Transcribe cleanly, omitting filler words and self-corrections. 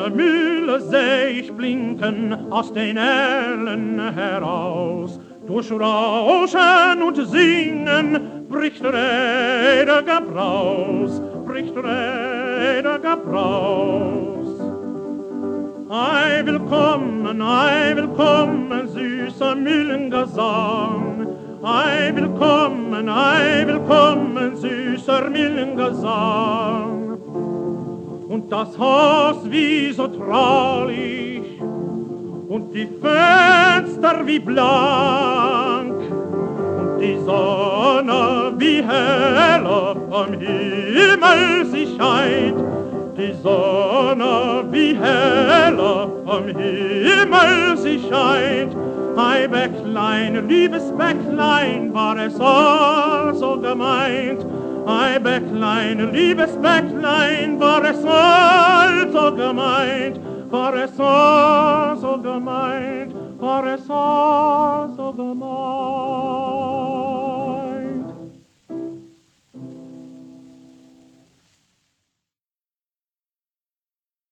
süße Mühle seh ich blinken aus den Ellen heraus. Durch Rauschen und Singen bricht rediger Braus, bricht rediger Braus. Ei, willkommen, süßer Mühlengesang. Ei, willkommen, süßer Mühlengesang. Und das Haus wie so traulich und die Fenster wie blank und die Sonne wie heller vom Himmel sie scheint. Die Sonne wie heller vom Himmel sie scheint. Ei, Bäcklein, liebes Bäcklein, war es also gemeint. Ei, Bäcklein, liebes Bäcklein, war es also gemeint. War es also gemeint, war es also gemeint.